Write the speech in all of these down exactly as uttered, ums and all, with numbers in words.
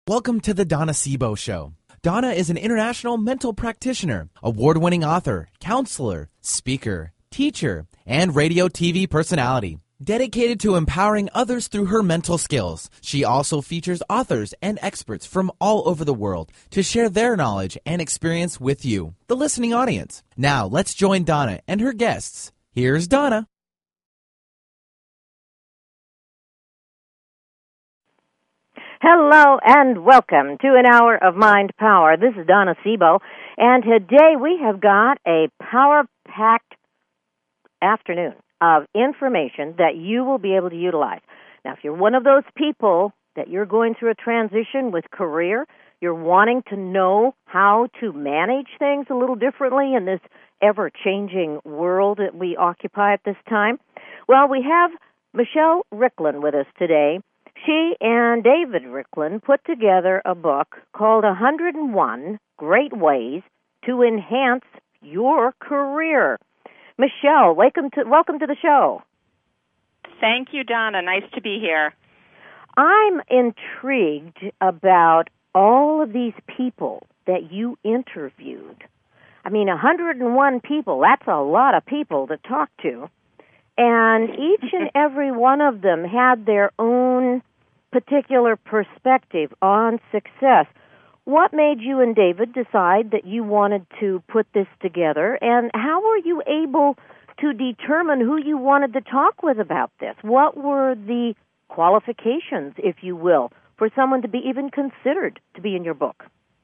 Welcome to the Donna Sebo Show. Donna is an international mental practitioner, award-winning author, counselor, speaker, teacher, and radio T V personality. Dedicated to empowering others through her mental skills, she also features authors and experts from all over the world to share their knowledge and experience with you, the listening audience. Now, let's join Donna and her guests. Here's Donna. Hello and welcome to an hour of Mind Power. This is Donna Sebo, and today we have got a power-packed afternoon of information that you will be able to utilize. Now, if you're one of those people that you're going through a transition with career, you're wanting to know how to manage things a little differently in this ever-changing world that we occupy at this time, well, we have Michelle Ricklin with us today. She and David Ricklin put together a book called one hundred and one Great Ways to Enhance Your Career. Michelle, welcome to, welcome to the show. Thank you, Donna. Nice to be here. I'm intrigued about all of these people that you interviewed. I mean, one hundred and one people, that's a lot of people to talk to. And each and every one of them had their own particular perspective on success. What made you and David decide that you wanted to put this together, and how were you able to determine who you wanted to talk with about this? What were the qualifications, if you will, for someone to be even considered to be in your book?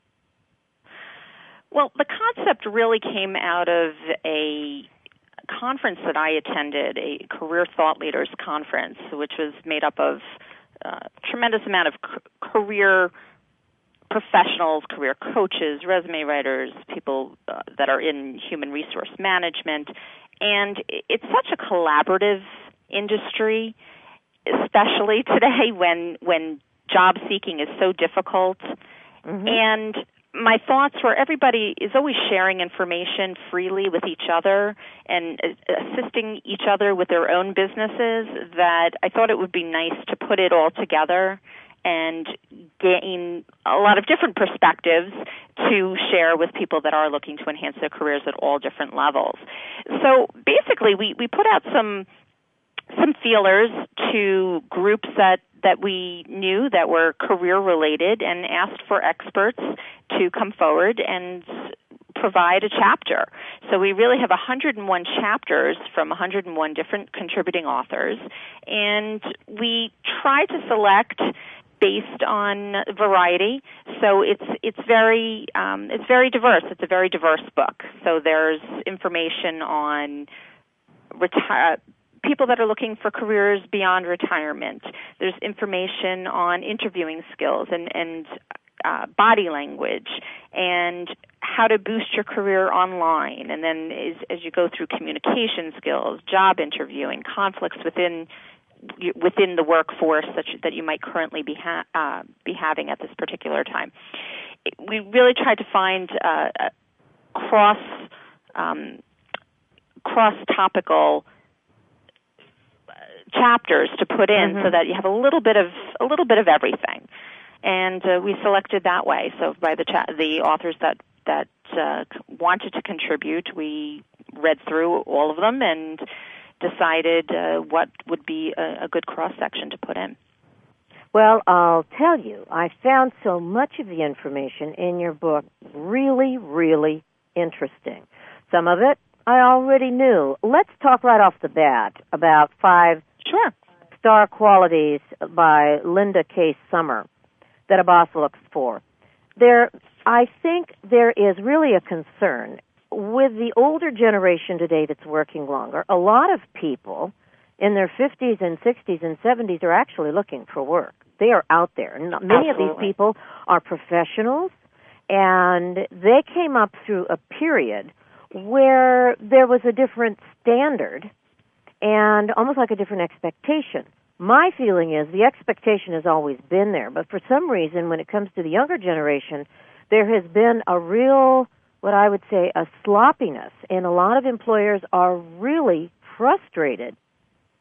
Well, the concept really came out of a conference that I attended, a Career Thought Leaders Conference, which was made up of a tremendous amount of c- career professionals, career coaches, resume writers, people uh, that are in human resource management. And it's such a collaborative industry, especially today when when job seeking is so difficult. Mm-hmm. And my thoughts were everybody is always sharing information freely with each other and assisting each other with their own businesses, that I thought it would be nice to put it all together and gain a lot of different perspectives to share with people that are looking to enhance their careers at all different levels. So basically, we, we put out some some feelers to groups that that we knew that were career-related and asked for experts to come forward and provide a chapter. So we really have one hundred and one chapters from one hundred and one different contributing authors, and we try to select based on variety. So it's it's very um, it's very diverse. It's a very diverse book. So there's information on retire. people that are looking for careers beyond retirement. There's information on interviewing skills and, and uh, body language and how to boost your career online. And then as, as you go through communication skills, job interviewing, conflicts within within the workforce that you, that you might currently be ha- uh, be having at this particular time. We really tried to find uh, cross um, cross topical chapters to put in, mm-hmm. so that you have a little bit of a little bit of everything, and uh, we selected that way. So by the cha- the authors that that uh, wanted to contribute, we read through all of them and decided uh, what would be a, a good cross section to put in. Well, I'll tell you, I found so much of the information in your book really, really interesting. Some of it I already knew. Let's talk right off the bat about five Sure. star qualities by Linda K. Summer that a boss looks for. There, I think there is really a concern with the older generation today that's working longer. A lot of people in their fifties and sixties and seventies are actually looking for work. They are out there. And many Absolutely. of these people are professionals, and they came up through a period where there was a different standard and almost like a different expectation. My feeling is the expectation has always been there, but for some reason, when it comes to the younger generation, there has been a real, what I would say, a sloppiness, and a lot of employers are really frustrated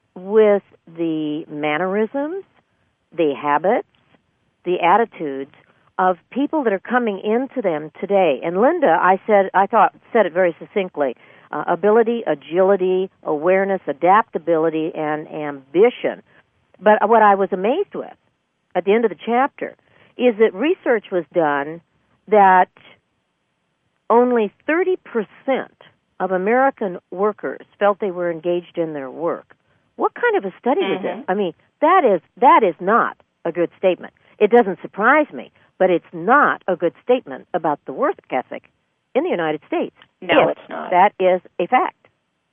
with the mannerisms, the habits, the attitudes of people that are coming into them today. And Linda, I said, I thought said it very succinctly: uh, ability, agility, awareness, adaptability, and ambition. But what I was amazed with at the end of the chapter is that research was done that only thirty percent of American workers felt they were engaged in their work. What kind of a study mm-hmm. was this? I mean, that is that is not a good statement. It doesn't surprise me, but it's not a good statement about the work ethic in the United States. No, it's, it's not. That is a fact.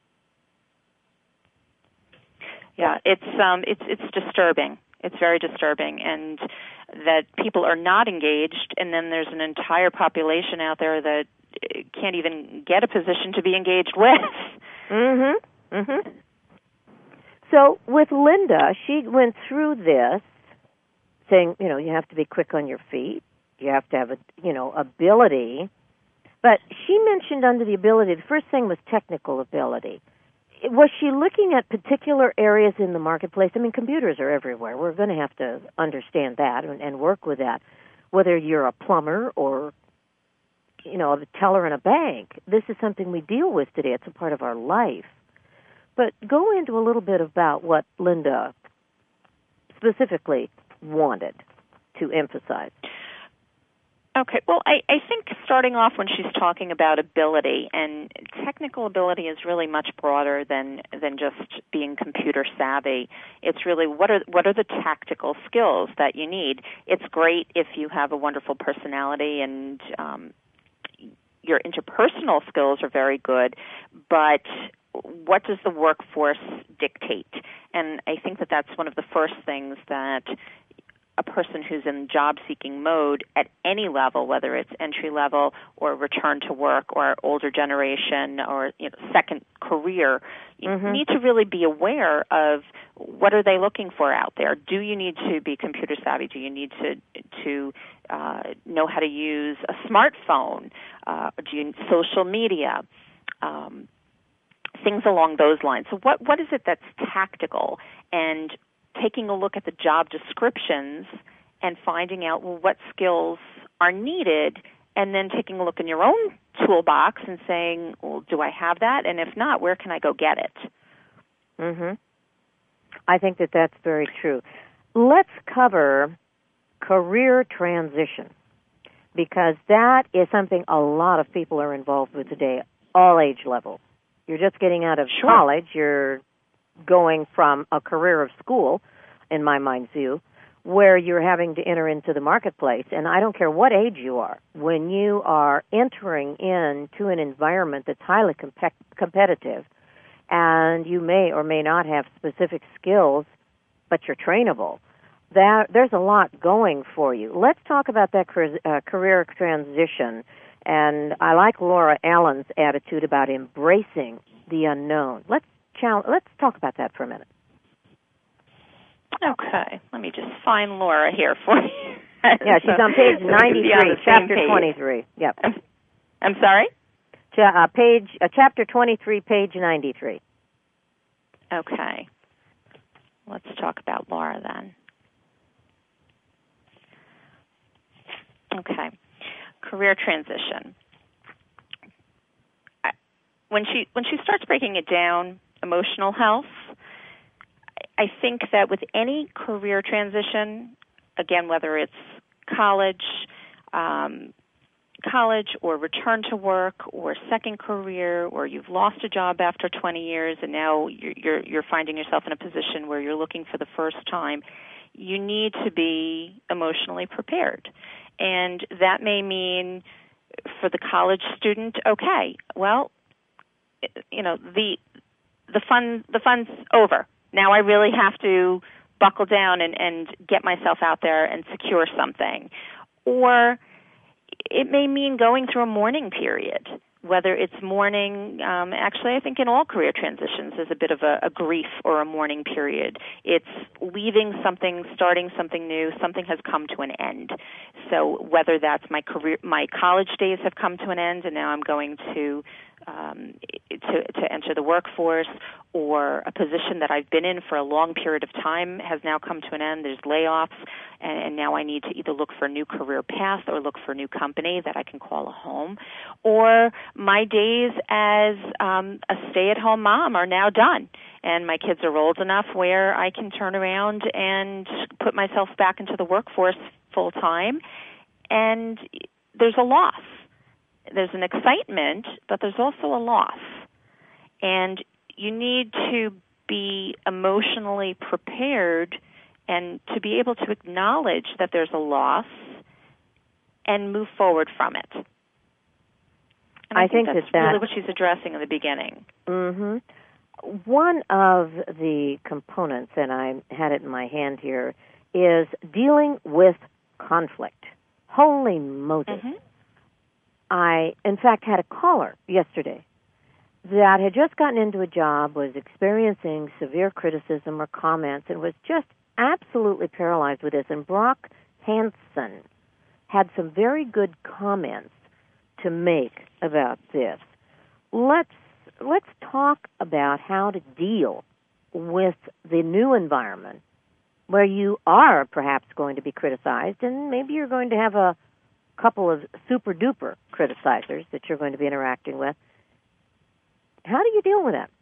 Yeah, it's um, it's it's disturbing. It's very disturbing, and that people are not engaged, and then there's an entire population out there that can't even get a position to be engaged with. Mm-hmm. Mm-hmm. So with Linda, she went through this, saying, you know, you have to be quick on your feet, you have to have a, you know, ability. But she mentioned under the ability, the first thing was technical ability. Was she looking at particular areas in the marketplace? I mean, computers are everywhere. We're going to have to understand that and, and work with that. Whether you're a plumber or, you know, a teller in a bank, this is something we deal with today. It's a part of our life. But go into a little bit about what Linda specifically wanted to emphasize. Okay, well, I, I think starting off when she's talking about ability, and technical ability is really much broader than than just being computer savvy. It's really what are what are the tactical skills that you need. It's great if you have a wonderful personality and um, your interpersonal skills are very good, but what does the workforce dictate? And I think that that's one of the first things that a person who's in job-seeking mode at any level, whether it's entry-level or return to work or older generation or you know, second career, you mm-hmm. need to really be aware of what are they looking for out there. Do you need to be computer savvy? Do you need to to uh, know how to use a smartphone? Uh, do you need social media? Um, things along those lines. So what what is it that's tactical? And taking a look at the job descriptions and finding out, well, what skills are needed, and then taking a look in your own toolbox and saying, well, do I have that? And if not, where can I go get it? Mm-hmm. I think that that's very true. Let's cover career transition, because that is something a lot of people are involved with today, all age levels. You're just getting out of sure. college. You're going from a career of school, in my mind's view, where you're having to enter into the marketplace. And I don't care what age you are, when you are entering into an environment that's highly comp- competitive, and you may or may not have specific skills, but you're trainable, that, there's a lot going for you. Let's talk about that car- uh, career transition. And I like Laura Allen's attitude about embracing the unknown. Let's Let's talk about that for a minute. Okay. Let me just find Laura here for you. Yeah, she's so, on page ninety-three, chapter page. twenty-three. Yep. I'm, I'm sorry? Ch- uh, page, uh, chapter twenty-three, page ninety-three. Okay. Let's talk about Laura then. Okay. Career transition. I, when she when she starts breaking it down, emotional health, I think that with any career transition, again, whether it's college, um, college or return to work or second career, or you've lost a job after twenty years and now you're, you're, you're finding yourself in a position where you're looking for the first time, you need to be emotionally prepared. And that may mean for the college student, okay, well, you know, the the fun the fun's over. Now I really have to buckle down and, and get myself out there and secure something. Or it may mean going through a mourning period, whether it's mourning. Um, actually, I think in all career transitions there's a bit of a, a grief or a mourning period. It's leaving something, starting something new. Something has come to an end. So whether that's my career, my college days have come to an end, and now I'm going to um, to, to enter the workforce, or a position that I've been in for a long period of time has now come to an end. There's layoffs, and, and now I need to either look for a new career path or look for a new company that I can call a home. Or my days as um, a stay-at-home mom are now done, and my kids are old enough where I can turn around and put myself back into the workforce full-time, and there's a loss. There's an excitement, but there's also a loss. And you need to be emotionally prepared and to be able to acknowledge that there's a loss and move forward from it. And I, I think, think that's that, that really what she's addressing in the beginning. Mm-hmm. One of the components, and I had it in my hand here, is dealing with conflict. Holy Moses. Mm-hmm. I, in fact, had a caller yesterday that had just gotten into a job, was experiencing severe criticism or comments, and was just absolutely paralyzed with this. And Brock Hansen had some very good comments to make about this. Let's let's talk about how to deal with the new environment where you are perhaps going to be criticized, and maybe you're going to have a couple of super-duper criticizers that you're going to be interacting with. How do you deal with that?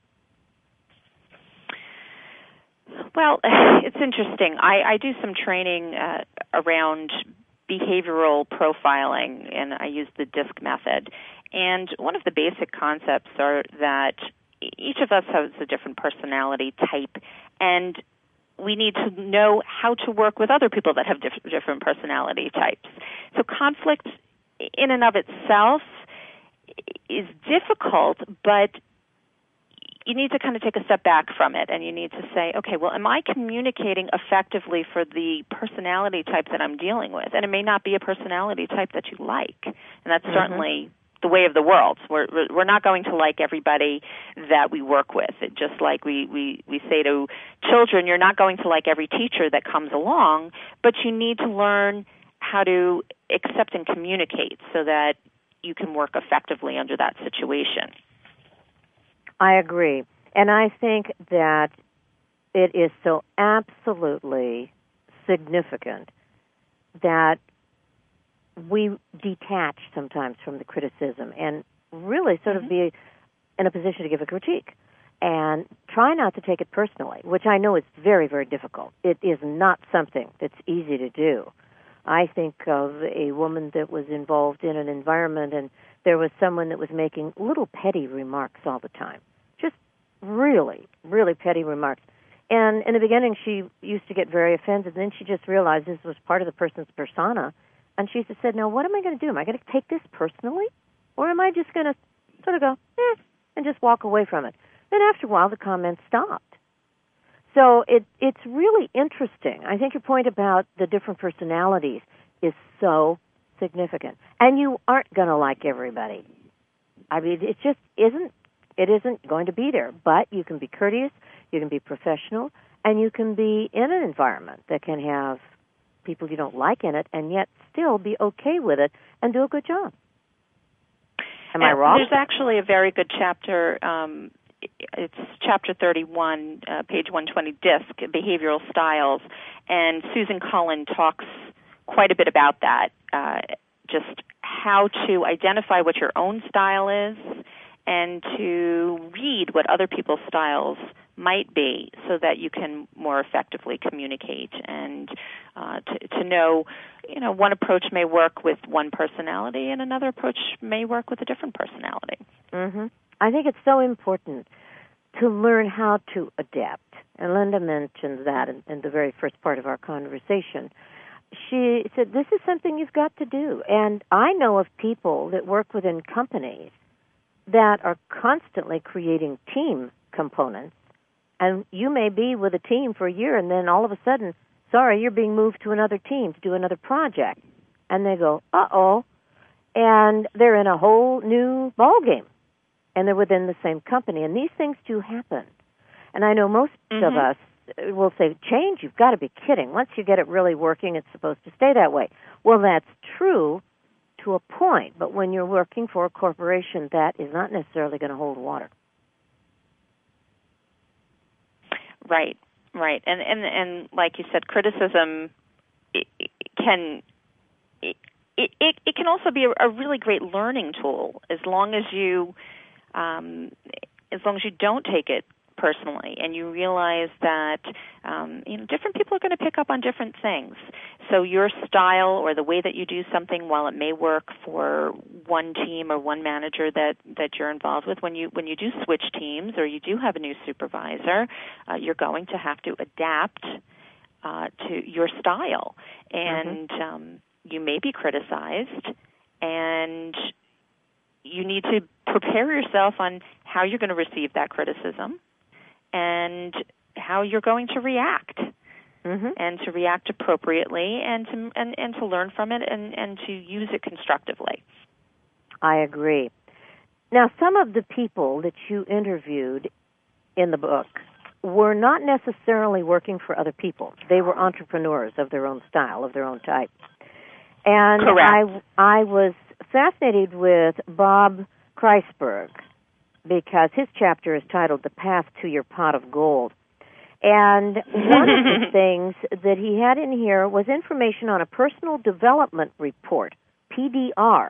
Well, it's interesting. I, I do some training uh, around behavioral profiling, and I use the DISC method. And one of the basic concepts are that each of us has a different personality type, and we need to know how to work with other people that have diff- different personality types. So conflict in and of itself is difficult, but you need to kind of take a step back from it, and you need to say, okay, well, am I communicating effectively for the personality type that I'm dealing with? And it may not be a personality type that you like, and that's mm-hmm. certainly the way of the world. We're we're not going to like everybody that we work with. It, just like we, we, we say to children, you're not going to like every teacher that comes along, but you need to learn how to accept and communicate so that you can work effectively under that situation. I agree. And I think that it is so absolutely significant that we detach sometimes from the criticism and really sort mm-hmm. of be in a position to give a critique and try not to take it personally, which I know is very, very difficult. It is not something that's easy to do. I think of a woman that was involved in an environment, and there was someone that was making little petty remarks all the time, just really, really petty remarks. And in the beginning, she used to get very offended, and then she just realized this was part of the person's persona. And she just said, now, what am I going to do? Am I going to take this personally? Or am I just going to sort of go, eh, and just walk away from it? Then after a while, the comments stopped. So it, it's really interesting. I think your point about the different personalities is so significant. And you aren't going to like everybody. I mean, it just isn't, it isn't going to be there. But you can be courteous, you can be professional, and you can be in an environment that can have people you don't like in it, and yet still be okay with it and do a good job. Am I wrong? There's actually a very good chapter. Um, it's chapter thirty-one, uh, page one twenty, DISC, Behavioral Styles, and Susan Cullen talks quite a bit about that, uh, just how to identify what your own style is and to read what other people's styles might be so that you can more effectively communicate and uh, to, to know, you know, one approach may work with one personality and another approach may work with a different personality. Mm-hmm. I think it's so important to learn how to adapt. And Linda mentioned that in, in the very first part of our conversation. She said, this is something you've got to do. And I know of people that work within companies that are constantly creating team components. And you may be with a team for a year, and then all of a sudden, sorry, you're being moved to another team to do another project. And they go, uh-oh. And they're in a whole new ballgame. And they're within the same company. And these things do happen. And I know most mm-hmm. of us will say, change? You've got to be kidding. Once you get it really working, it's supposed to stay that way. Well, that's true to a point, but when you're working for a corporation, that is not necessarily going to hold water. Right, right. And, and, and like you said, criticism it, it can... It, It, it, it can also be a, a really great learning tool as long as you um, as long as you don't take it personally and you realize that um, you know different people are going to pick up on different things. So your style or the way that you do something, while it may work for one team or one manager that, that you're involved with, when you when you do switch teams or you do have a new supervisor, uh, you're going to have to adapt uh, to your style and. Mm-hmm. Um, You may be criticized, and you need to prepare yourself on how you're going to receive that criticism and how you're going to react, mm-hmm. and to react appropriately and to and, and to learn from it and, and to use it constructively. I agree. Now, some of the people that you interviewed in the book were not necessarily working for other people. They were entrepreneurs of their own style, of their own type. And Correct. I, I was fascinated with Bob Kreisberg because his chapter is titled The Path to Your Pot of Gold. And one of the things that he had in here was information on a personal development report, P D R.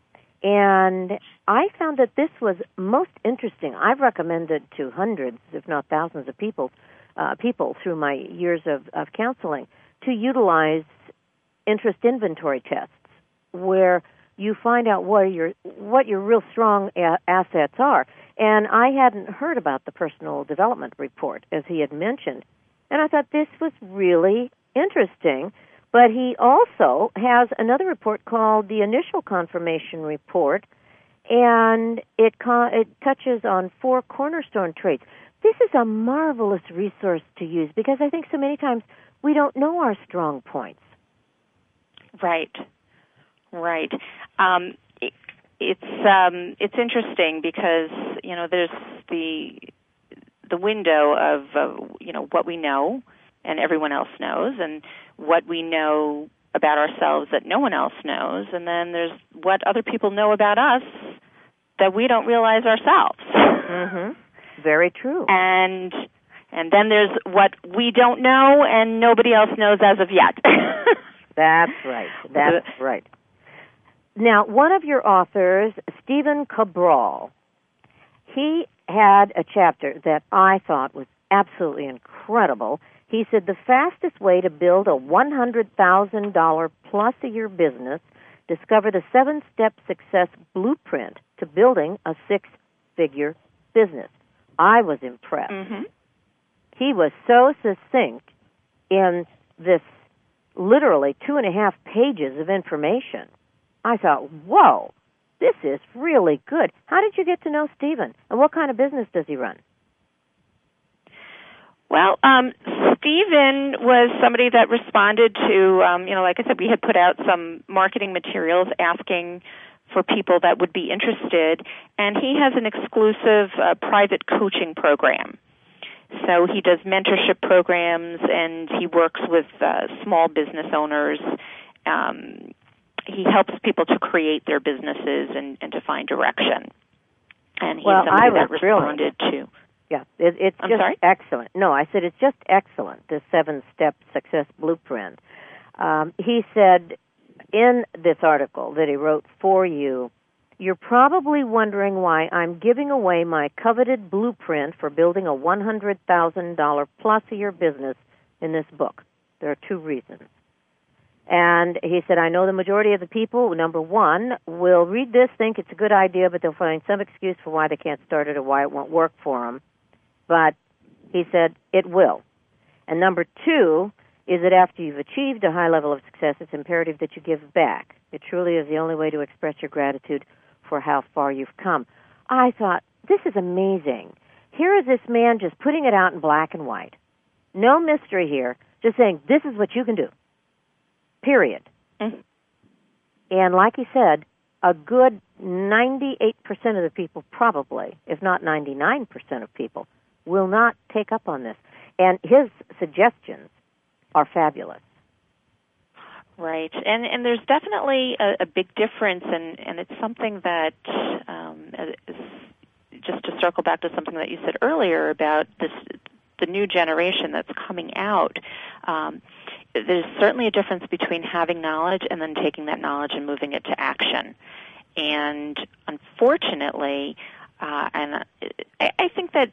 And I found that this was most interesting. I've recommended to hundreds, if not thousands of people, uh, people through my years of, of counseling to utilize interest inventory tests, where you find out what your what your real strong a- assets are. And I hadn't heard about the personal development report, as he had mentioned, and I thought this was really interesting. But he also has another report called the Initial Confirmation Report, and it co- it touches on four cornerstone traits. This is a marvelous resource to use because I think so many times we don't know our strong points. Right, right. Um, it, it's um, it's interesting because you know there's the the window of uh, you know what we know and everyone else knows, and what we know about ourselves that no one else knows, and then there's what other people know about us that we don't realize ourselves. Mm-hmm. Very true. And and then there's what we don't know and nobody else knows as of yet. That's right. That's right. Now, one of your authors, Stephen Cabral, he had a chapter that I thought was absolutely incredible. He said the fastest way to build a one hundred thousand dollars plus a year business, discover the seven-step success blueprint to building a six-figure business. I was impressed. Mm-hmm. He was so succinct in this literally two and a half pages of information. I thought, whoa, this is really good. How did you get to know Stephen, and what kind of business does he run? Well, um, Stephen was somebody that responded to, um, you know, like I said, we had put out some marketing materials asking for people that would be interested, and he has an exclusive uh, private coaching program. So he does mentorship programs, and he works with uh, small business owners. Um, he helps people to create their businesses and, and to find direction. And he's well, somebody I was that responded really, to. Yeah, it, it's I'm just sorry? excellent. No, I said it's just excellent, this seven-step success blueprint. Um, he said in this article that he wrote for you, you're probably wondering why I'm giving away my coveted blueprint for building a one hundred thousand dollars plus a year business in this book. There are two reasons. And he said, I know the majority of the people, number one, will read this, think it's a good idea, but they'll find some excuse for why they can't start it or why it won't work for them. But he said, it will. And number two is that after you've achieved a high level of success, it's imperative that you give back. It truly is the only way to express your gratitude for how far you've come. I thought, this is amazing. Here is this man just putting it out in black and white. No mystery here, just saying, this is what you can do. Period. Mm-hmm. And like he said, a good ninety-eight percent of the people probably, if not ninety-nine percent of people, will not take up on this. And his suggestions are fabulous. Right, and and there's definitely a, a big difference, and, and it's something that, um, is, just to circle back to something that you said earlier about this, the new generation that's coming out. Um, there's certainly a difference between having knowledge and then taking that knowledge and moving it to action. And unfortunately, uh, and I, I think that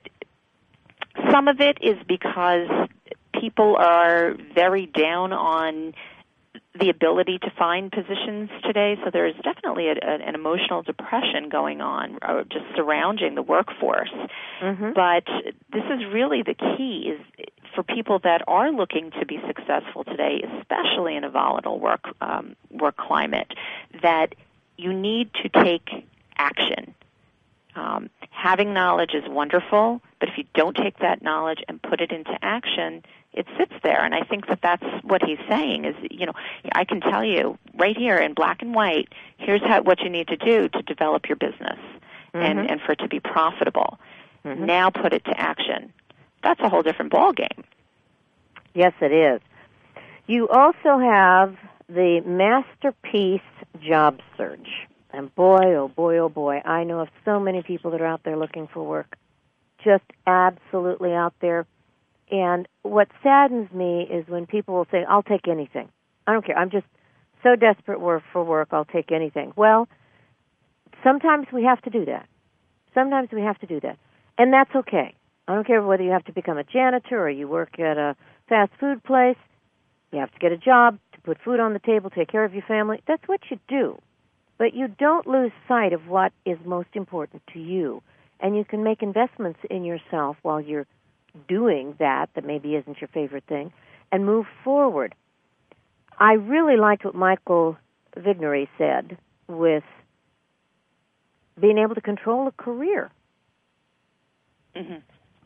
some of it is because people are very down on the ability to find positions today, so there's definitely a, a, an emotional depression going on, or just surrounding the workforce. Mm-hmm. But this is really the key, is for people that are looking to be successful today, especially in a volatile work um, work climate, that you need to take action. Um, having knowledge is wonderful, but if you don't take that knowledge and put it into action, it sits there. And I think that that's what he's saying is, you know, I can tell you right here in black and white, here's how, what you need to do to develop your business mm-hmm. and, and for it to be profitable. Mm-hmm. Now put it to action. That's a whole different ballgame. Yes, it is. You also have the Masterpiece Job Search. And boy, oh boy, oh boy, I know of so many people that are out there looking for work. Just absolutely out there. And what saddens me is when people will say, I'll take anything. I don't care. I'm just so desperate for work, I'll take anything. Well, sometimes we have to do that. Sometimes we have to do that. And that's okay. I don't care whether you have to become a janitor or you work at a fast food place. You have to get a job to put food on the table, take care of your family. That's what you do. But you don't lose sight of what is most important to you. And you can make investments in yourself while you're doing that, that maybe isn't your favorite thing, and move forward. I really liked what Michael Vignory said with being able to control a career. Mm-hmm.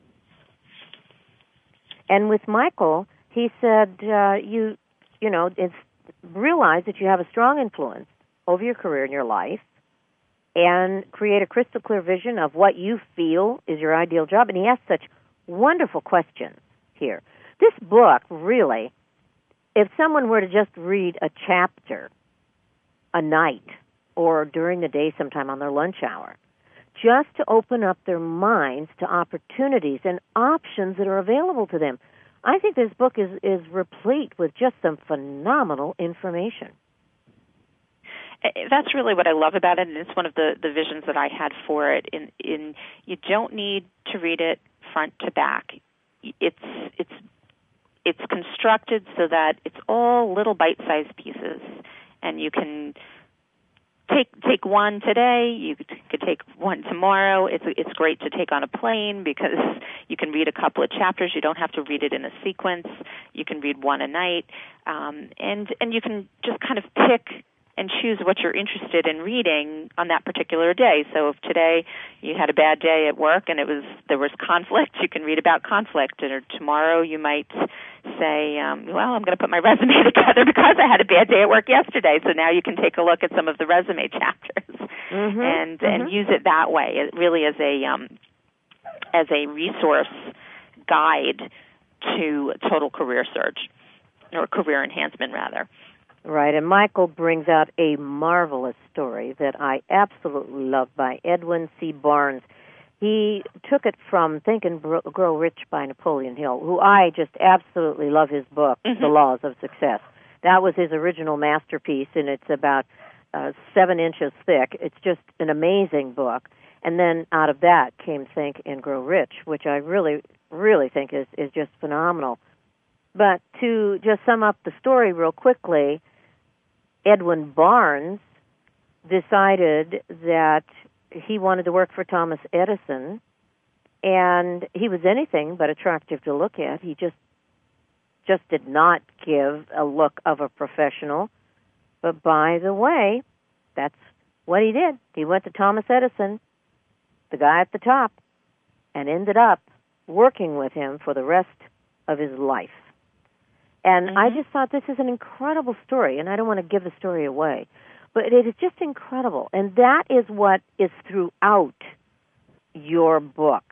And with Michael, he said, uh, you, you know, it's, realize that you have a strong influence over your career and your life, and create a crystal clear vision of what you feel is your ideal job. And he asked such wonderful questions here. This book, really, if someone were to just read a chapter a night or during the day sometime on their lunch hour, just to open up their minds to opportunities and options that are available to them, I think this book is, is replete with just some phenomenal information. That's really what I love about it, and it's one of the, the visions that I had for it. In, in you don't need to read it front to back. It's it's it's constructed so that it's all little bite-sized pieces, and you can take take one today. You could take one tomorrow. It's it's great to take on a plane because you can read a couple of chapters. You don't have to read it in a sequence. You can read one a night, um, and and you can just kind of pick and choose what you're interested in reading on that particular day. So if today you had a bad day at work and it was there was conflict, you can read about conflict. Or tomorrow you might say, um, well, I'm going to put my resume together because I had a bad day at work yesterday. So now you can take a look at some of the resume chapters mm-hmm. and mm-hmm. and use it that way. It really as a um, as a resource guide to total career search, or career enhancement rather. Right, and Michael brings out a marvelous story that I absolutely love by Edwin C. Barnes. He took it from Think and Grow Rich by Napoleon Hill, who I just absolutely love his book, mm-hmm. The Laws of Success. That was his original masterpiece, and it's about uh, seven inches thick. It's just an amazing book. And then out of that came Think and Grow Rich, which I really, really think is, is just phenomenal. But to just sum up the story real quickly, Edwin Barnes decided that he wanted to work for Thomas Edison, and he was anything but attractive to look at. He just just did not give a look of a professional. But by the way, that's what he did. He went to Thomas Edison, the guy at the top, and ended up working with him for the rest of his life. And mm-hmm. I just thought this is an incredible story, and I don't want to give the story away, but it is just incredible. And that is what is throughout your book.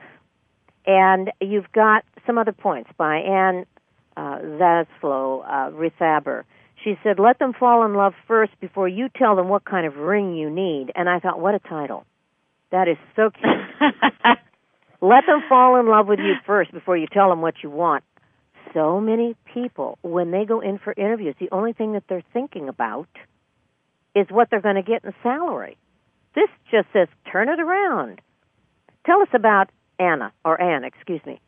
And you've got some other points by Anne uh, Zaslow uh, Rithaber. She said, let them fall in love first before you tell them what kind of ring you need. And I thought, what a title. That is so cute. Let them fall in love with you first before you tell them what you want. So many people, when they go in for interviews, the only thing that they're thinking about is what they're going to get in salary. This just says, turn it around. Tell us about Anna, or Anne, excuse me.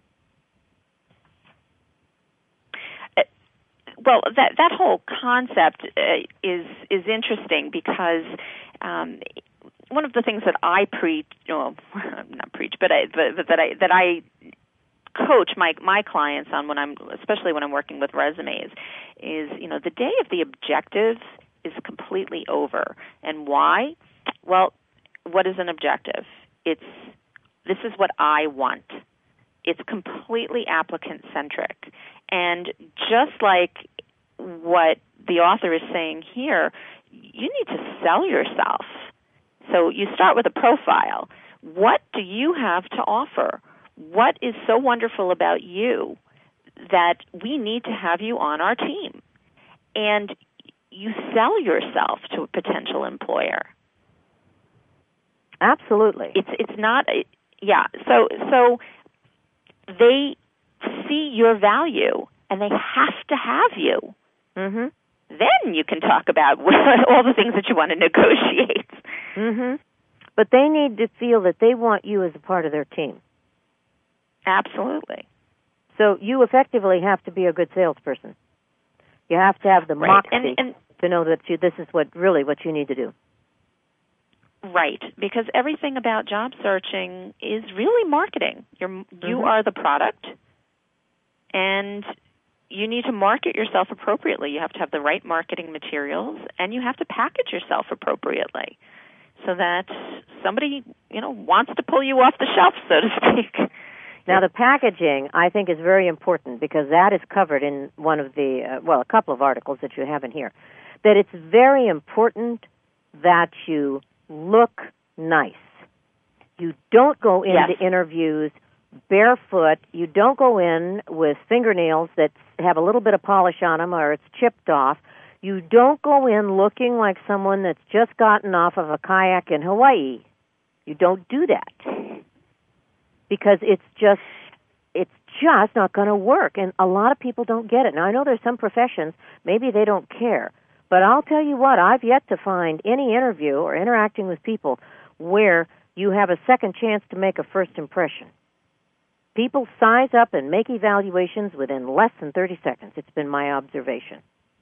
Well, that that whole concept uh, is is interesting because um, one of the things that I preach, well, not preach, but, I, but, but that I that I coach my my clients on when I'm, especially when I'm working with resumes, is you know the day of the objectives is completely over. And why? Well, what is an objective? It's this is what I want. It's completely applicant-centric. And just like what the author is saying here, you need to sell yourself. So you start with a profile. What do you have to offer? What is so wonderful about you that we need to have you on our team? And you sell yourself to a potential employer. Absolutely. It's it's not, yeah, so so... they see your value, and they have to have you. Mm-hmm. Then you can talk about all the things that you want to negotiate. Mm-hmm. But they need to feel that they want you as a part of their team. Absolutely. So you effectively have to be a good salesperson. You have to have the right. moxie and, and, to know that you, this is what really what you need to do. Right, because everything about job searching is really marketing. You're, you mm-hmm. are the product, and you need to market yourself appropriately. You have to have the right marketing materials, and you have to package yourself appropriately so that somebody, you know, wants to pull you off the shelf, so to speak. Now, the packaging, I think, is very important because that is covered in one of the, uh, well, a couple of articles that you have in here, that it's very into that you look nice. You don't go into yes. interviews barefoot. You don't go in with fingernails that have a little bit of polish on them or it's chipped off. You don't go in looking like someone that's just gotten off of a kayak in Hawaii. You don't do that because it's just it's just not going to work, and a lot of people don't get it. Now, I know there's some professions, maybe they don't care. But I'll tell you what, I've yet to find any interview or interacting with people where you have a second chance to make a first impression. People size up and make evaluations within less than thirty seconds. It's been my observation.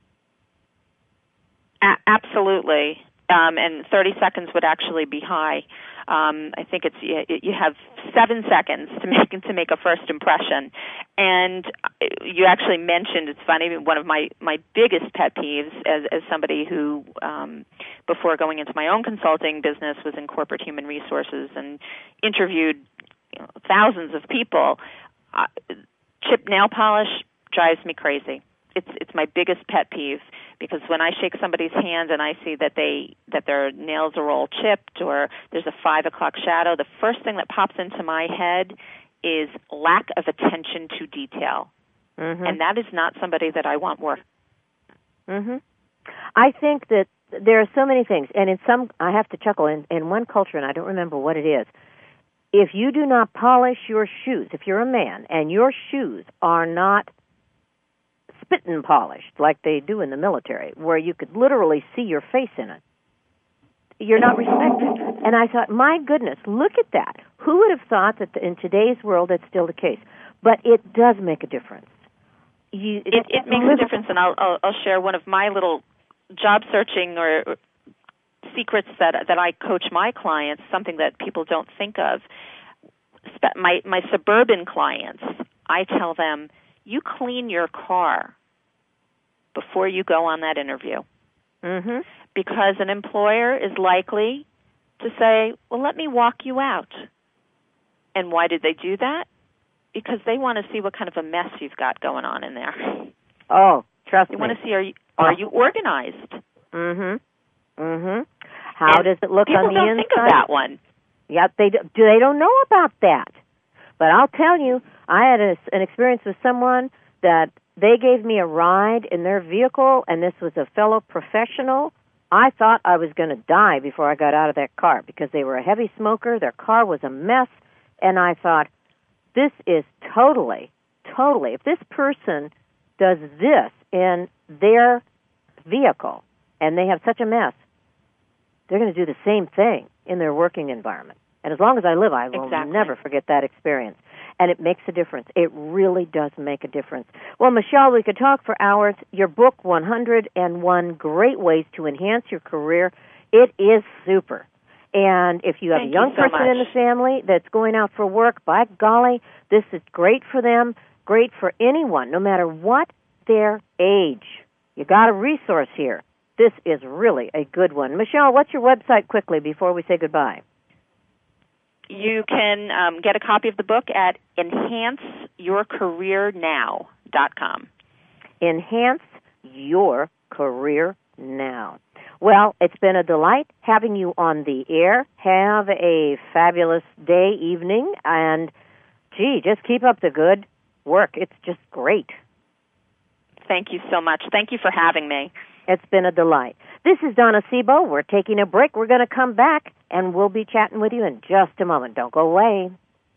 A- absolutely. Um, and thirty seconds would actually be high. Um, I think it's you, you have seven seconds to make to make a first impression. And you actually mentioned, it's funny, one of my, my biggest pet peeves as, as somebody who, um, before going into my own consulting business, was in corporate human resources and interviewed you know, thousands of people. Uh, chip nail polish drives me crazy. It's it's my biggest pet peeve because when I shake somebody's hand and I see that they that their nails are all chipped or there's a five o'clock shadow, the first thing that pops into my head is lack of attention to detail, mm-hmm. and that is not somebody that I want work. Mm-hmm. I think that there are so many things, and in some I have to chuckle. In, in one culture, and I don't remember what it is, if you do not polish your shoes, if you're a man and your shoes are not spit-and polished like they do in the military, where you could literally see your face in it, you're not respected. And I thought, my goodness, look at that. Who would have thought that in today's world that's still the case? But it does make a difference. You, it, it makes a difference, and I'll, I'll, I'll share one of my little job searching or secrets that that I coach my clients, something that people don't think of. My, my suburban clients, I tell them, you clean your car before you go on that interview. Mm-hmm. Because an employer is likely to say, well, let me walk you out. And why did they do that? Because they want to see what kind of a mess you've got going on in there. Oh, trust they me. They want to see, are you, are you organized? Mm-hmm. Mm-hmm. How and does it look on the inside? People don't think of that one. Yep, they do. They don't know about that. But I'll tell you, I had a, an experience with someone that They gave me a ride in their vehicle, and this was a fellow professional. I thought I was going to die before I got out of that car because they were a heavy smoker. Their car was a mess, and I thought, this is totally, totally, if this person does this in their vehicle and they have such a mess, they're going to do the same thing in their working environment. And as long as I live, I will exactly. never forget that experience. And it makes a difference. It really does make a difference. Well, Michelle, we could talk for hours. Your book, one hundred and one Great Ways to Enhance Your Career, it is super. And if you have Thank a young you so person much. in the family that's going out for work, by golly, this is great for them, great for anyone, no matter what their age. You got a resource here. This is really a good one. Michelle, what's your website quickly before we say goodbye? You can um, get a copy of the book at enhance your career now dot com. Enhance Your Career Now. Well, it's been a delight having you on the air. Have a fabulous day, evening, and, gee, just keep up the good work. It's just great. Thank you so much. Thank you for having me. It's been a delight. This is Donna Sebo. We're taking a break. We're going to come back, and we'll be chatting with you in just a moment. Don't go away.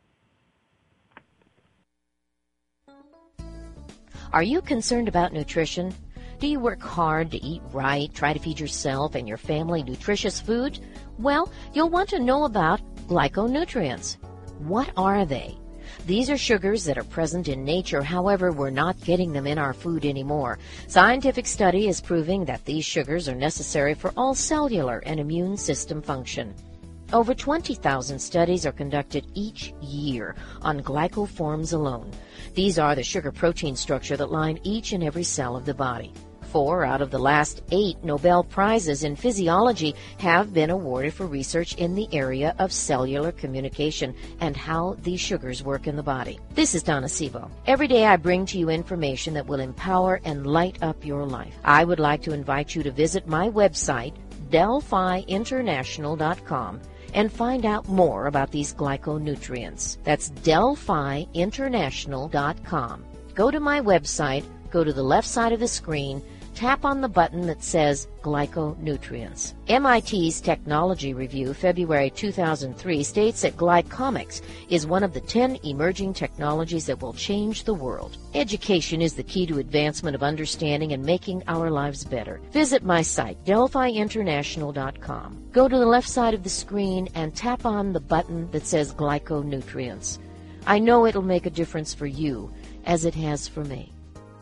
Are you concerned about nutrition? Do you work hard to eat right, try to feed yourself and your family nutritious food? Well, you'll want to know about glyconutrients. What are they? These are sugars that are present in nature, however, we're not getting them in our food anymore. Scientific study is proving that these sugars are necessary for all cellular and immune system function. Over twenty thousand studies are conducted each year on glycoforms alone. These are the sugar-protein structure that line each and every cell of the body. Four out of the last eight Nobel Prizes in physiology have been awarded for research in the area of cellular communication and how these sugars work in the body. This is Donna Sebo. Every day I bring to you information that will empower and light up your life. I would like to invite you to visit my website, Delphi International dot com, and find out more about these glyconutrients. That's Delphi International dot com. Go to my website, go to the left side of the screen, tap on the button that says Glyconutrients. M I T's Technology Review, February two thousand three, states that glycomics is one of the ten emerging technologies that will change the world. Education is the key to advancement of understanding and making our lives better. Visit my site, Delphi International dot com. Go to the left side of the screen and tap on the button that says Glyconutrients. I know it'll make a difference for you, as it has for me.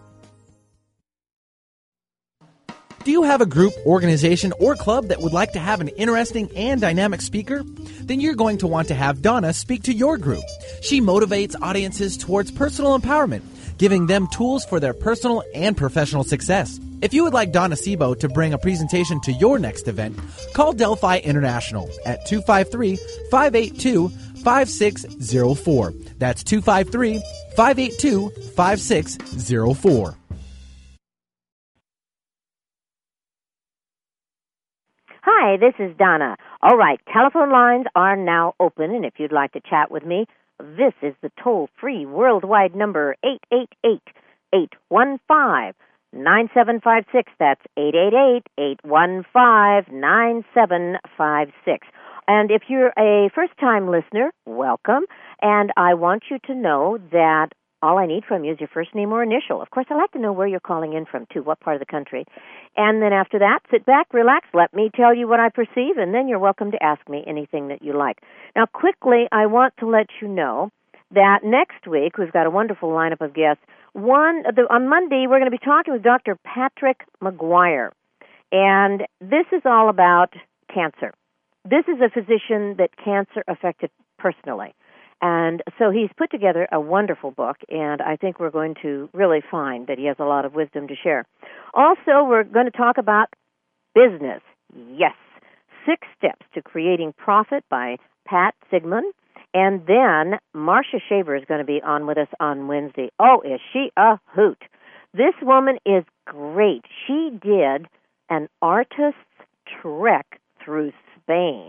Do you have a group, organization, or club that would like to have an interesting and dynamic speaker? Then you're going to want to have Donna speak to your group. She motivates audiences towards personal empowerment, giving them tools for their personal and professional success. If you would like Donna Sebo to bring a presentation to your next event, call Delphi International at two five three, five eight two, five six zero four. That's two five three, five eight two, five six zero four. Hi, this is Donna. All right, telephone lines are now open, and if you'd like to chat with me, this is the toll-free worldwide number, eight eight eight, eight one five, nine seven five six. That's eight eight eight, eight one five, nine seven five six. And if you're a first-time listener, welcome, and I want you to know that all I need from you is your first name or initial. Of course, I'd like to know where you're calling in from, too, what part of the country. And then after that, sit back, relax, let me tell you what I perceive, and then you're welcome to ask me anything that you like. Now, quickly, I want to let you know that next week we've got a wonderful lineup of guests. One, the, on Monday, we're going to be talking with Doctor Patrick McGuire, and this is all about cancer. This is a physician that cancer affected personally. And so he's put together a wonderful book, and I think we're going to really find that he has a lot of wisdom to share. Also, we're going to talk about business. Yes, Six Steps to Creating Profit by Pat Sigmund. And then Marcia Shaver is going to be on with us on Wednesday. Oh, is she a hoot? This woman is great. She did an artist's trek through Spain.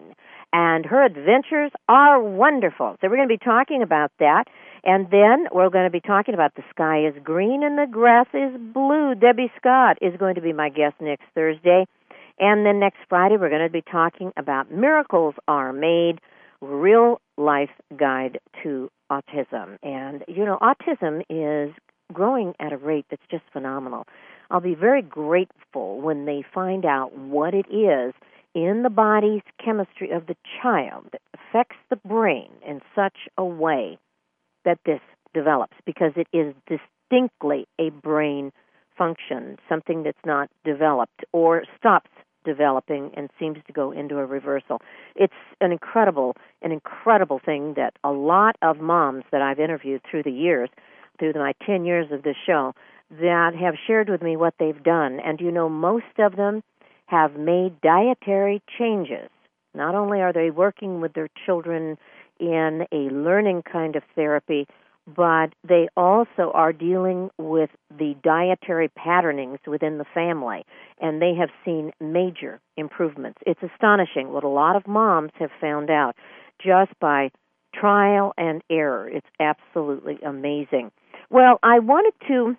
and her adventures are wonderful. So we're going to be talking about that. And then we're going to be talking about The Sky is Green and the Grass is Blue. Debbie Scott is going to be my guest next Thursday. And then next Friday, we're going to be talking about Miracles Are Made, Real Life Guide to Autism. And, you know, autism is growing at a rate that's just phenomenal. I'll be very grateful when they find out what it is in the body's chemistry of the child that affects the brain in such a way that this develops, because it is distinctly a brain function, something that's not developed or stops developing and seems to go into a reversal. It's an incredible, an incredible thing that a lot of moms that I've interviewed through the years, through my ten years of this show, that have shared with me what they've done. And you know, most of them have made dietary changes. Not only are they working with their children in a learning kind of therapy, but they also are dealing with the dietary patternings within the family, and they have seen major improvements. It's astonishing what a lot of moms have found out just by trial and error. It's absolutely amazing. Well, I wanted to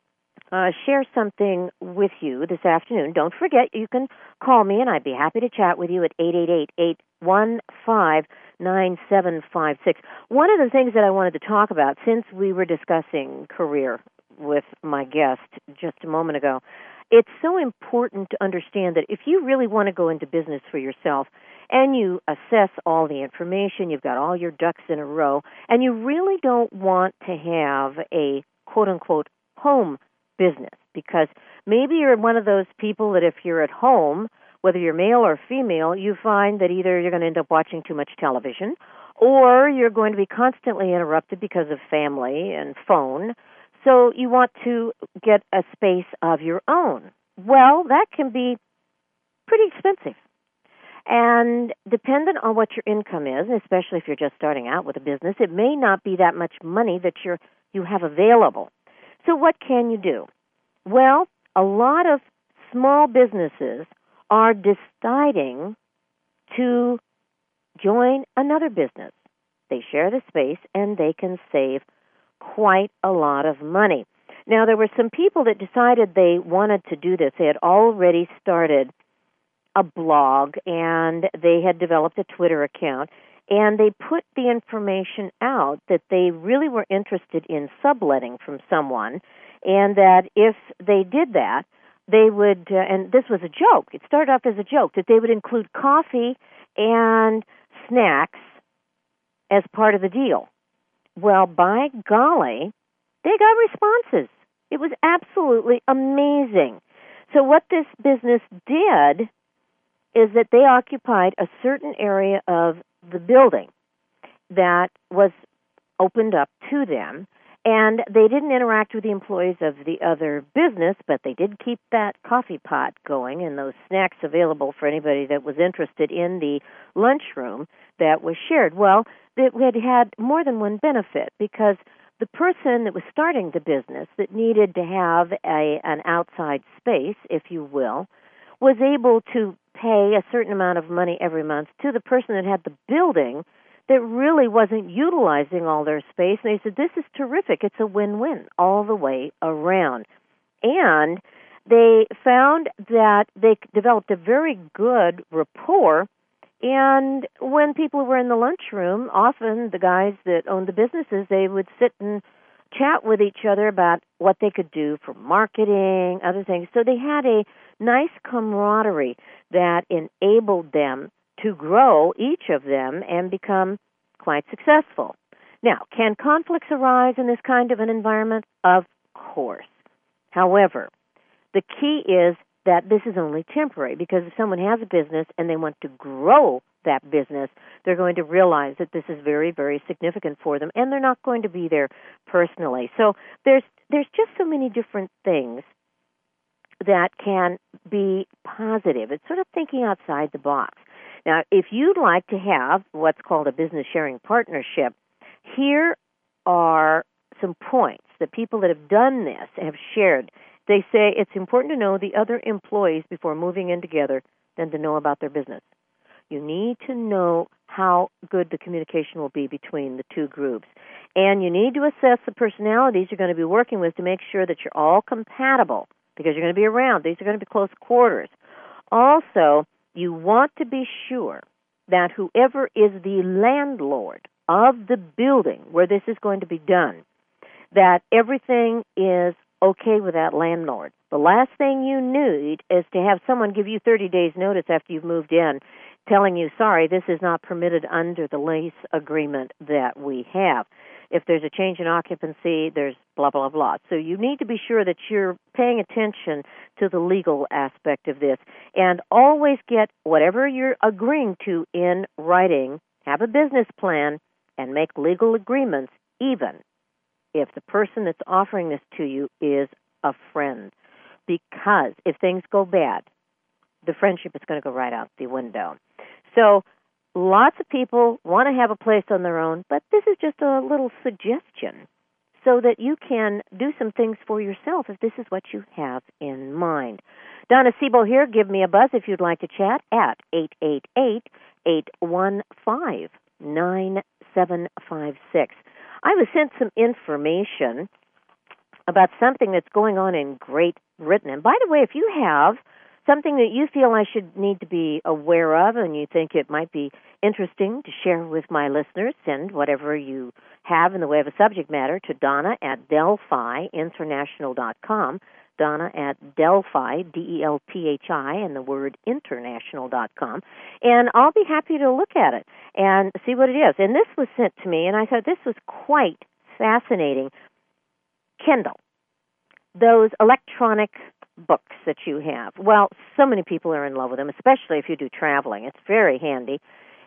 uh, share something with you this afternoon. Don't forget, you can call me, and I'd be happy to chat with you at eight eight eight, eight one five, nine seven five six. One of the things that I wanted to talk about, since we were discussing career with my guest just a moment ago, it's so important to understand that if you really want to go into business for yourself and you assess all the information, you've got all your ducks in a row, and you really don't want to have a quote-unquote home business, because maybe you're one of those people that if you're at home, whether you're male or female, you find that either you're going to end up watching too much television, or you're going to be constantly interrupted because of family and phone. So you want to get a space of your own. Well, that can be pretty expensive. And dependent on what your income is, especially if you're just starting out with a business, it may not be that much money that you're, you have available. So what can you do? Well, a lot of small businesses are deciding to join another business. They share the space, and they can save quite a lot of money. Now, there were some people that decided they wanted to do this. They had already started a blog, and they had developed a Twitter account, and they put the information out that they really were interested in subletting from someone, and that if they did that, they would, uh, and this was a joke, it started off as a joke, that they would include coffee and snacks as part of the deal. Well, by golly, they got responses. It was absolutely amazing. So what this business did is that they occupied a certain area of the building that was opened up to them, and they didn't interact with the employees of the other business, but they did keep that coffee pot going and those snacks available for anybody that was interested in the lunchroom that was shared. Well, it had had more than one benefit, because the person that was starting the business that needed to have a, an outside space, if you will, was able to pay a certain amount of money every month to the person that had the building that really wasn't utilizing all their space. And they said, this is terrific. It's a win-win all the way around. And they found that they developed a very good rapport. And when people were in the lunchroom, often the guys that owned the businesses, they would sit and chat with each other about what they could do for marketing, other things. So they had a nice camaraderie that enabled them to grow, each of them, and become quite successful. Now, can conflicts arise in this kind of an environment? Of course. However, the key is that this is only temporary, because if someone has a business and they want to grow that business, they're going to realize that this is very, very significant for them, and they're not going to be there personally. So there's there's just so many different things that can be positive. It's sort of thinking outside the box. Now, if you'd like to have what's called a business sharing partnership, here are some points that people that have done this have shared. They say it's important to know the other employees before moving in together than to know about their business. You need to know how good the communication will be between the two groups. And you need to assess the personalities you're going to be working with to make sure that you're all compatible, because you're going to be around. These are going to be close quarters. Also, you want to be sure that whoever is the landlord of the building where this is going to be done, that everything is okay with that landlord. The last thing you need is to have someone give you thirty days notice after you've moved in telling you, sorry, this is not permitted under the lease agreement that we have. If there's a change in occupancy, there's blah, blah, blah. So you need to be sure that you're paying attention to the legal aspect of this. And always get whatever you're agreeing to in writing, have a business plan, and make legal agreements, even if the person that's offering this to you is a friend. Because if things go bad, the friendship is going to go right out the window. So lots of people want to have a place on their own, but this is just a little suggestion so that you can do some things for yourself if this is what you have in mind. Donna Sebo here. Give me a buzz if you'd like to chat at eight eight eight, eight one five, nine seven five six. I was sent some information about something that's going on in Great Britain. And by the way, if you have something that you feel I should need to be aware of and you think it might be interesting to share with my listeners, send whatever you have in the way of a subject matter to Donna at Delphi International dot com. Donna at Delphi, D E L P H I, and the word international dot com. And I'll be happy to look at it and see what it is. And this was sent to me, and I thought this was quite fascinating. Kindle, those electronic books that you have. Well, so many people are in love with them, especially if you do traveling. It's very handy.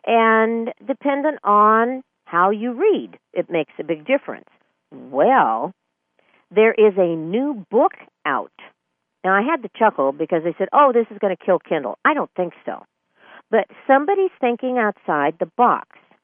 And dependent on how you read, it makes a big difference. Well, there is a new book out. Now, I had to chuckle because they said, oh, this is going to kill Kindle. I don't think so. But somebody's thinking outside the box.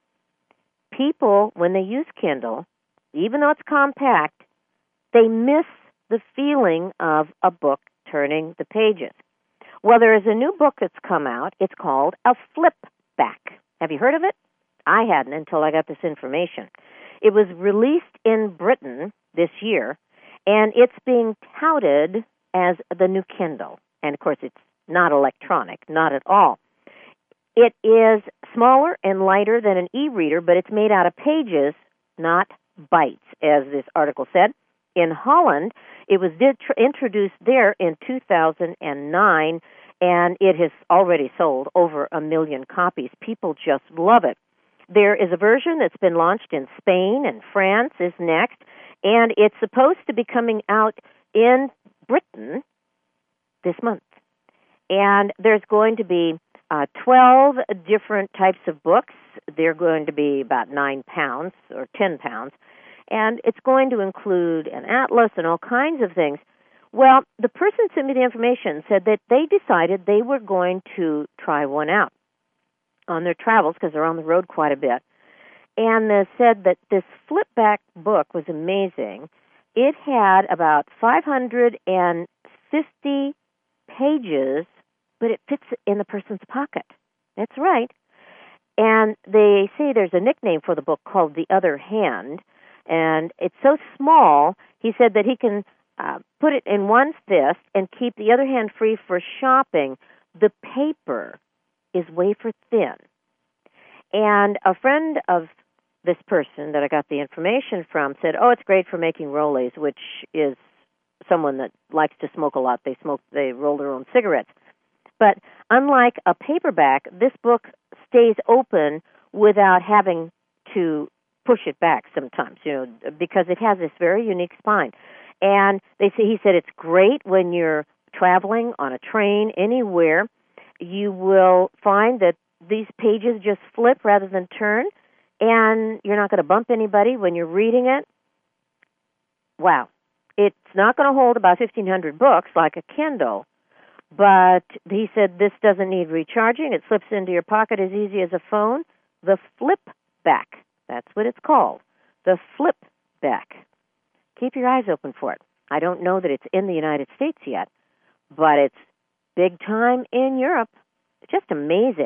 People, when they use Kindle, even though it's compact, they miss the feeling of a book turning the pages. Well, there is a new book that's come out. It's called a flipback. Have you heard of it? I hadn't until I got this information. It was released in Britain this year, and it's being touted as the new Kindle. And, of course, it's not electronic, not at all. It is smaller and lighter than an e-reader, but it's made out of pages, not bytes, as this article said. In Holland, it was did tr- introduced there in two thousand nine, and it has already sold over a million copies. People just love it. There is a version that's been launched in Spain, and France is next, and it's supposed to be coming out in Britain this month. And there's going to be uh, twelve different types of books. They're going to be about nine pounds or ten pounds. And it's going to include an atlas and all kinds of things. Well, the person sent me the information said that they decided they were going to try one out on their travels because they're on the road quite a bit. And they said that this flipback book was amazing. It had about five hundred fifty pages, but it fits in the person's pocket. That's right. And they say there's a nickname for the book called The Other Hand. And it's so small, he said that he can uh, put it in one fist and keep the other hand free for shopping. The paper is wafer thin. And a friend of this person that I got the information from said, oh, it's great for making rollies, which is someone that likes to smoke a lot. They smoke, they roll their own cigarettes. But unlike a paperback, this book stays open without having to push it back sometimes, you know, because it has this very unique spine. And they say he said it's great when you're traveling on a train anywhere. You will find that these pages just flip rather than turn, and you're not going to bump anybody when you're reading it. Wow. It's not going to hold about fifteen hundred books like a Kindle, but he said this doesn't need recharging. It slips into your pocket as easy as a phone. The Flipback. That's what it's called, the Flipback. Keep your eyes open for it. I don't know that it's in the United States yet, but it's big time in Europe. Just amazing.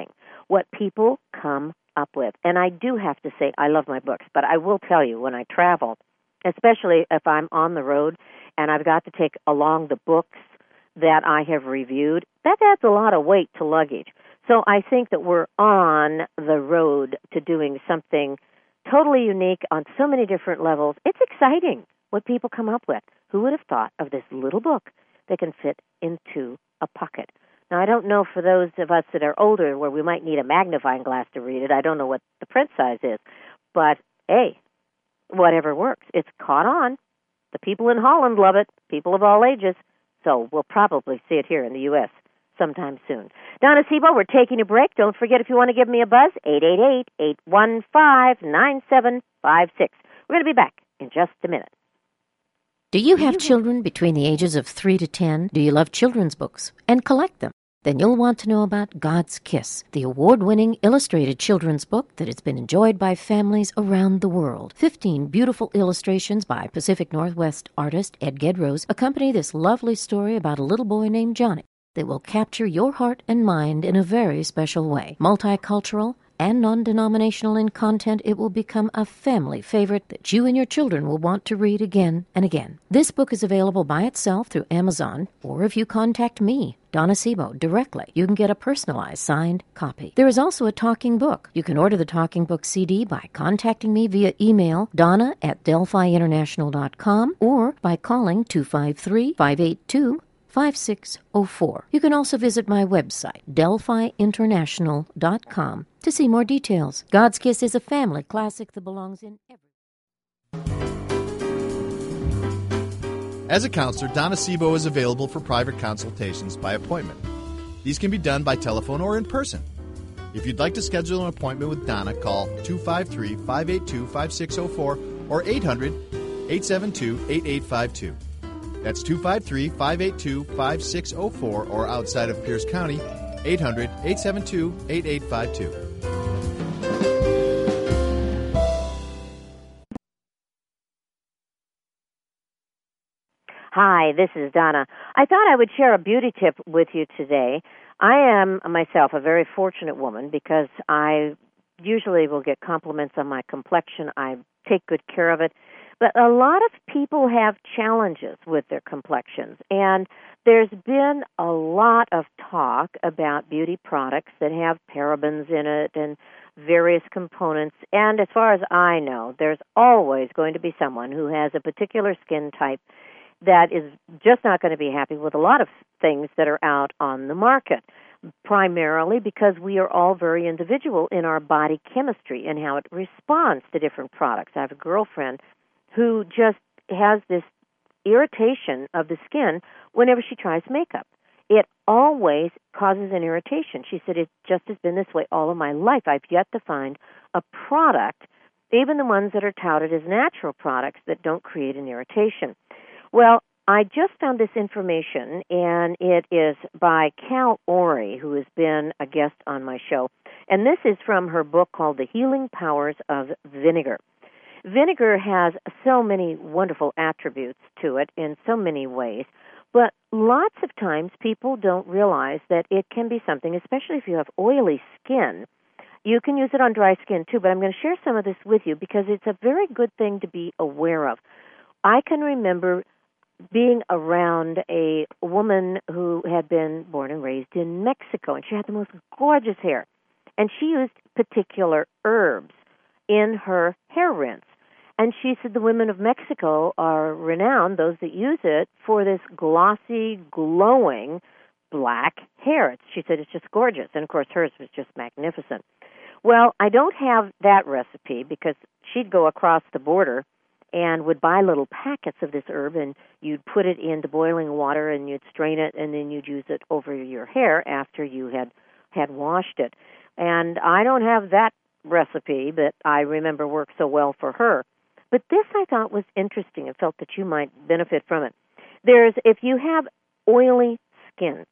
what people come up with. And I do have to say I love my books, but I will tell you when I travel, especially if I'm on the road and I've got to take along the books that I have reviewed, that adds a lot of weight to luggage. So I think that we're on the road to doing something totally unique on so many different levels. It's exciting what people come up with. Who would have thought of this little book that can fit into a pocket? Now, I don't know for those of us that are older where we might need a magnifying glass to read it. I don't know what the print size is. But, hey, whatever works. It's caught on. The people in Holland love it, people of all ages. So we'll probably see it here in the U S sometime soon. Donna Sebo, we're taking a break. Don't forget, if you want to give me a buzz, eight eight eight, eight one five, nine seven five six. We're going to be back in just a minute. Do you have children between the ages of three to ten? Do you love children's books and collect them? Then you'll want to know about God's Kiss, the award-winning illustrated children's book that has been enjoyed by families around the world. Fifteen beautiful illustrations by Pacific Northwest artist Ed Gedrose accompany this lovely story about a little boy named Johnny that will capture your heart and mind in a very special way. Multicultural and non-denominational in content, it will become a family favorite that you and your children will want to read again and again. This book is available by itself through Amazon, or if you contact me, Donna Sebo, directly, you can get a personalized signed copy. There is also a talking book. You can order the talking book C D by contacting me via email, donna at delphi international dot com, or by calling two five three, five eight two, five six zero four. You can also visit my website, delphi international dot com, to see more details. God's Kiss is a family classic that belongs in every... As a counselor, Donna Sebo is available for private consultations by appointment. These can be done by telephone or in person. If you'd like to schedule an appointment with Donna, call two five three, five eight two, five six zero four or eight hundred, eight seven two, eight eight five two. That's two five three, five eight two, five six zero four or outside of Pierce County, eight hundred, eight seven two, eight eight five two. Hi, this is Donna. I thought I would share a beauty tip with you today. I am myself a very fortunate woman because I usually will get compliments on my complexion. I take good care of it. But a lot of people have challenges with their complexions, and there's been a lot of talk about beauty products that have parabens in it and various components. And as far as I know, there's always going to be someone who has a particular skin type that is just not going to be happy with a lot of things that are out on the market, primarily because we are all very individual in our body chemistry and how it responds to different products. I have a girlfriend who just has this irritation of the skin whenever she tries makeup. It always causes an irritation. She said, it just has been this way all of my life. I've yet to find a product, even the ones that are touted as natural products, that don't create an irritation. Well, I just found this information, and it is by Cal Ori, who has been a guest on my show. And this is from her book called The Healing Powers of Vinegar. Vinegar has so many wonderful attributes to it in so many ways, but lots of times people don't realize that it can be something, especially if you have oily skin. You can use it on dry skin too, but I'm going to share some of this with you because it's a very good thing to be aware of. I can remember being around a woman who had been born and raised in Mexico, and she had the most gorgeous hair, and she used particular herbs in her hair rinse. And she said the women of Mexico are renowned, those that use it, for this glossy, glowing black hair. She said it's just gorgeous. And, of course, hers was just magnificent. Well, I don't have that recipe because she'd go across the border and would buy little packets of this herb, and you'd put it into boiling water, and you'd strain it, and then you'd use it over your hair after you had, had washed it. And I don't have that recipe that I remember worked so well for her. But this I thought was interesting and felt that you might benefit from it. There's, if you have oily skin,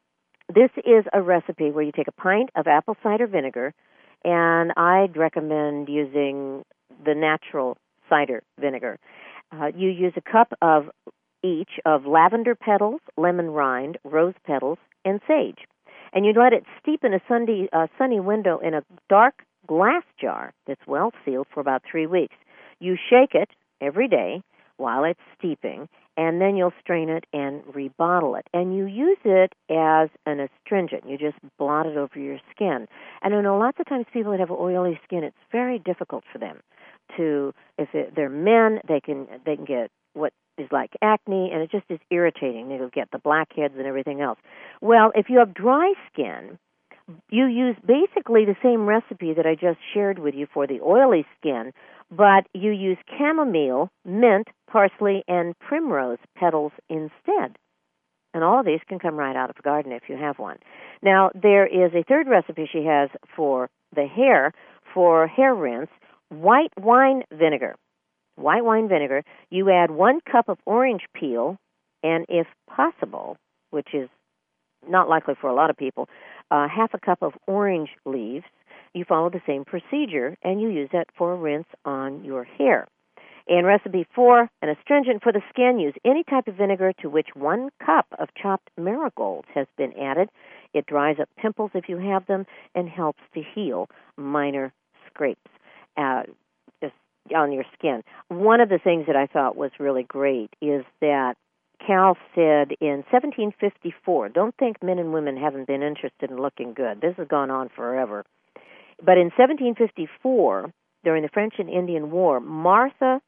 this is a recipe where you take a pint of apple cider vinegar, and I'd recommend using the natural cider vinegar. Uh, you use a cup of each of lavender petals, lemon rind, rose petals, and sage. and you let it steep in a sunny, uh, sunny window in a dark glass jar that's well sealed for about three weeks. You shake it every day while it's steeping, and then you'll strain it and rebottle it. And you use it as an astringent. You just blot it over your skin. And I know lots of times people that have oily skin, it's very difficult for them to, if it, they're men, they can they can get what is like acne, and it just is irritating. They'll get the blackheads and everything else. Well, if you have dry skin, you use basically the same recipe that I just shared with you for the oily skin, but you use chamomile, mint, parsley, and primrose petals instead. And all of these can come right out of the garden if you have one. Now, there is a third recipe she has for the hair, for hair rinse, white wine vinegar. White wine vinegar, you add one cup of orange peel, and if possible, which is not likely for a lot of people, uh, half a cup of orange leaves. You follow the same procedure, and you use that for a rinse on your hair. In recipe four, an astringent for the skin, use any type of vinegar to which one cup of chopped marigolds has been added. It dries up pimples if you have them and helps to heal minor scrapes uh, on your skin. One of the things that I thought was really great is that Cal said in seventeen fifty-four, don't think men and women haven't been interested in looking good. This has gone on forever. But in seventeen fifty-four, during the French and Indian War, Martha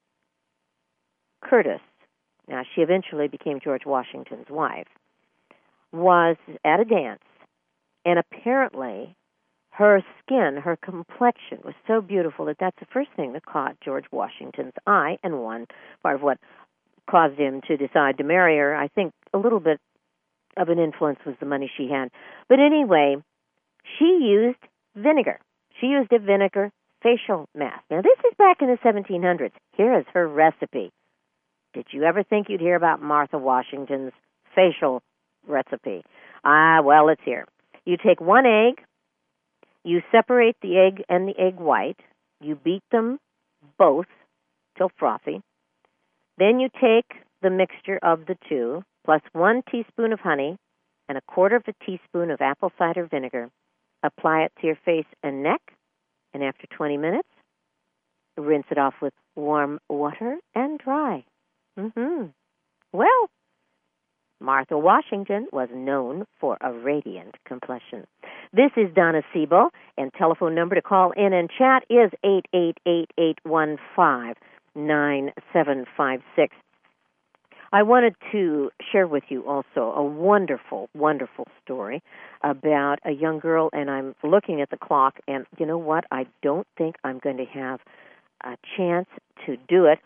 Curtis, now she eventually became George Washington's wife, was at a dance, and apparently her skin, her complexion was so beautiful that that's the first thing that caught George Washington's eye, and one part of what caused him to decide to marry her. I think a little bit of an influence was the money she had. But anyway, she used vinegar. She used a vinegar facial mask. Now, this is back in the seventeen hundreds. Here is her recipe. Did you ever think you'd hear about Martha Washington's facial recipe? Ah, well, it's here. You take one egg, you separate the egg and the egg white, you beat them both till frothy. Then you take the mixture of the two, plus one teaspoon of honey and a quarter of a teaspoon of apple cider vinegar. Apply it to your face and neck, and after twenty minutes, rinse it off with warm water and dry. Mm-hmm. Well, Martha Washington was known for a radiant complexion. This is Donna Sebo, and telephone number to call in and chat is eight eight eight, eight one five, nine seven five six. I wanted to share with you also a wonderful, wonderful story about a young girl, and I'm looking at the clock, and you know what? I don't think I'm going to have a chance to do it.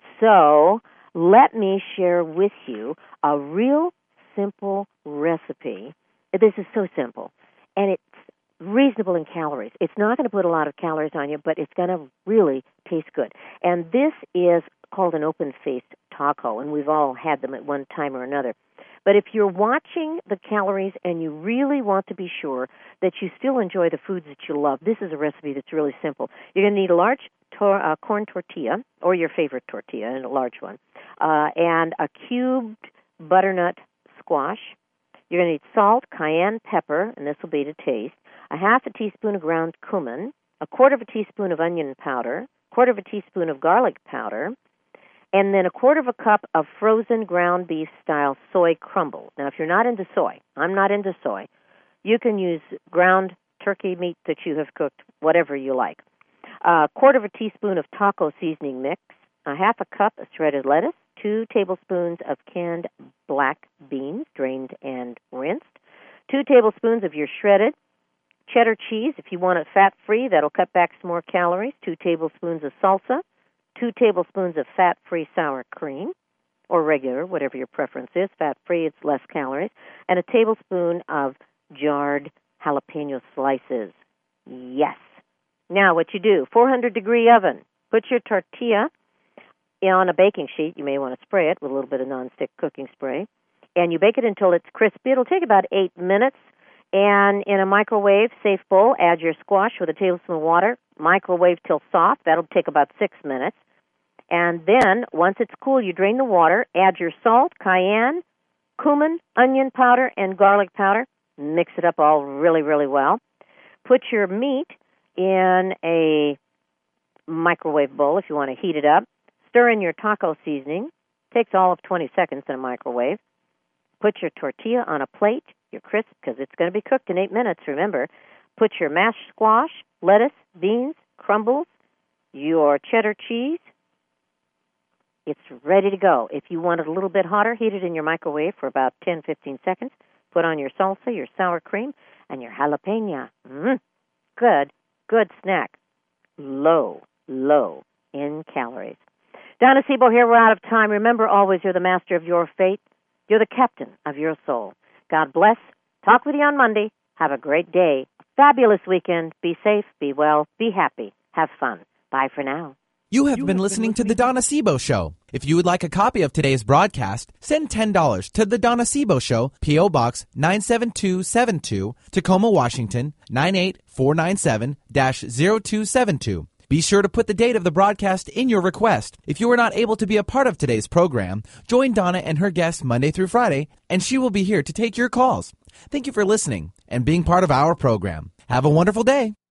So let me share with you a real simple recipe. This is so simple, and it's reasonable in calories. It's not going to put a lot of calories on you, but it's going to really taste good. And this is called an open-faced taco, and we've all had them at one time or another. But if you're watching the calories and you really want to be sure that you still enjoy the foods that you love, this is a recipe that's really simple. You're going to need a large tor- uh, corn tortilla, or your favorite tortilla, and a large one, uh, and a cubed butternut squash. You're going to need salt, cayenne pepper, and this will be to taste, a half a teaspoon of ground cumin, a quarter of a teaspoon of onion powder, a quarter of a teaspoon of garlic powder, and then a quarter of a cup of frozen ground beef style soy crumble. Now, if you're not into soy, I'm not into soy, you can use ground turkey meat that you have cooked, whatever you like. A quarter of a teaspoon of taco seasoning mix, a half a cup of shredded lettuce, two tablespoons of canned black beans, drained and rinsed, two tablespoons of your shredded cheddar cheese. If you want it fat-free, that'll cut back some more calories, two tablespoons of salsa, two tablespoons of fat-free sour cream, or regular, whatever your preference is. Fat-free, it's less calories, and a tablespoon of jarred jalapeno slices. Yes. Now, what you do, four hundred degree oven. Put your tortilla on a baking sheet. You may want to spray it with a little bit of nonstick cooking spray, and you bake it until it's crispy. It'll take about eight minutes. And in a microwave safe bowl, add your squash with a tablespoon of water. Microwave till soft. That'll take about six minutes. And then, once it's cool, you drain the water, add your salt, cayenne, cumin, onion powder, and garlic powder. Mix it up all really, really well. Put your meat in a microwave bowl if you want to heat it up. Stir in your taco seasoning. Takes all of twenty seconds in a microwave. Put your tortilla on a plate, your crisp, because it's going to be cooked in eight minutes, remember. Put your mashed squash, lettuce, beans, crumbles, your cheddar cheese. It's ready to go. If you want it a little bit hotter, heat it in your microwave for about ten, fifteen seconds. Put on your salsa, your sour cream, and your jalapeno. Mm, good, good snack. Low, low in calories. Donna Sebo here. We're out of time. Remember always, you're the master of your fate. You're the captain of your soul. God bless. Talk with you on Monday. Have a great day. Fabulous weekend. Be safe, be well, be happy. Have fun. Bye for now. You have been listening to The Donna Sebo Show. If you would like a copy of today's broadcast, send ten dollars to The Donna Sebo Show, P O. Box nine seven two seven two, Tacoma, Washington, nine eight four nine seven dash zero two seven two. Be sure to put the date of the broadcast in your request. If you are not able to be a part of today's program, join Donna and her guests Monday through Friday, and she will be here to take your calls. Thank you for listening and being part of our program. Have a wonderful day.